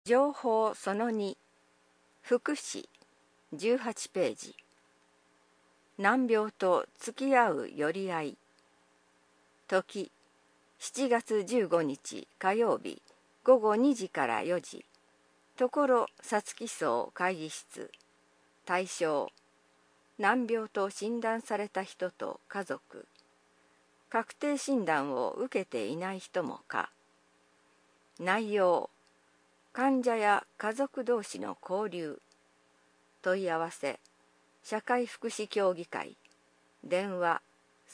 情報その2、福祉18ページ。難病と付き合う寄り合い。時、7月15日火曜日午後2時から4時。ところ皐月荘会議室。対象、難病と診断された人と家族。確定診断を受けていない人もか。内容、患者や家族同士の交流。問い合わせ、社会福祉協議会。電話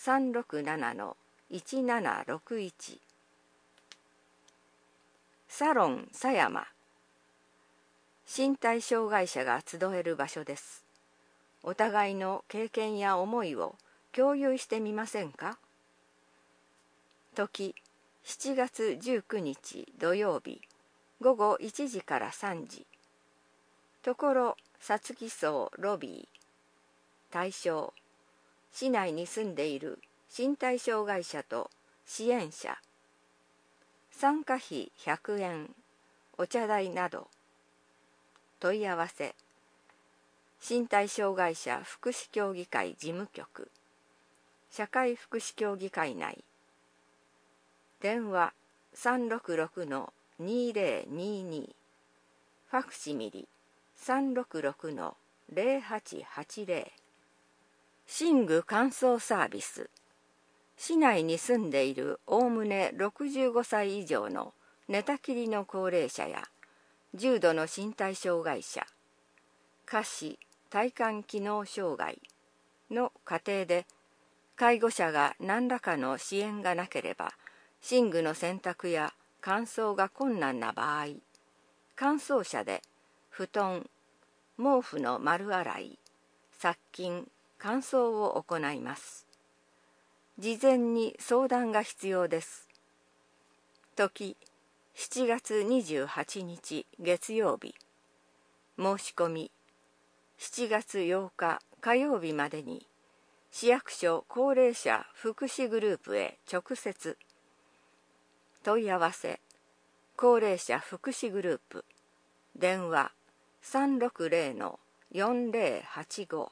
367-1761。サロン狭山。身体障害者が集える場所です。お互いの経験や思いを共有してみませんか。時、7月19日土曜日午後1時から3時。ところ皐月荘ロビー。対象、市内に住んでいる身体障害者と支援者。参加費100円、お茶代など。問い合わせ、身体障害者福祉協議会事務局、社会福祉協議会内。電話366-2022。ファクシミリ366-0880。寝具乾燥サービス。市内に住んでいるおおむね65歳以上の寝たきりの高齢者や重度の身体障害者、下肢体幹機能障害の家庭で介護者が何らかの支援がなければ寝具の洗濯や乾燥が困難な場合、乾燥車で布団、毛布の丸洗い、殺菌、乾燥を行います。事前に相談が必要です。時、7月28日月曜日。申し込み、7月8日火曜日までに市役所高齢者福祉グループへ直接。問い合わせ、高齢者福祉グループ。電話360-4085。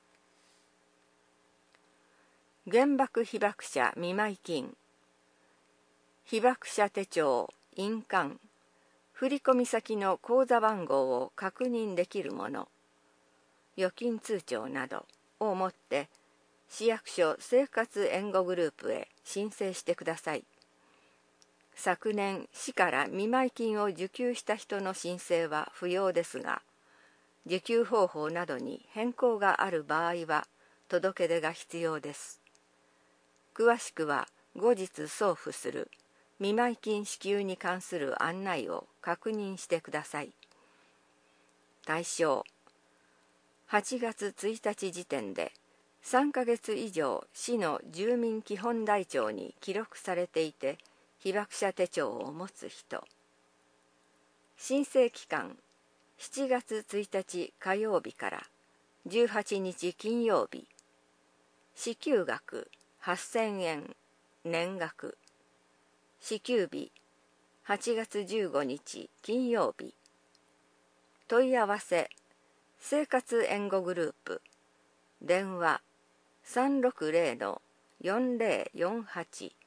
原爆被爆者見舞金。被爆者手帳、印鑑、振込先の口座番号を確認できるもの、預金通帳などを持って市役所生活援護グループへ申請してください。昨年市から見舞金を受給した人の申請は不要ですが、受給方法などに変更がある場合は届け出が必要です。詳しくは後日送付する見舞金支給に関する案内を確認してください。対象、8月1日時点で3ヶ月以上市の住民基本台帳に記録されていて被爆者手帳を持つ人。申請期間、7月1日火曜日から18日金曜日。支給額8000円、年額。支給日、8月15日金曜日。問い合わせ、生活援護グループ。電話360-4048。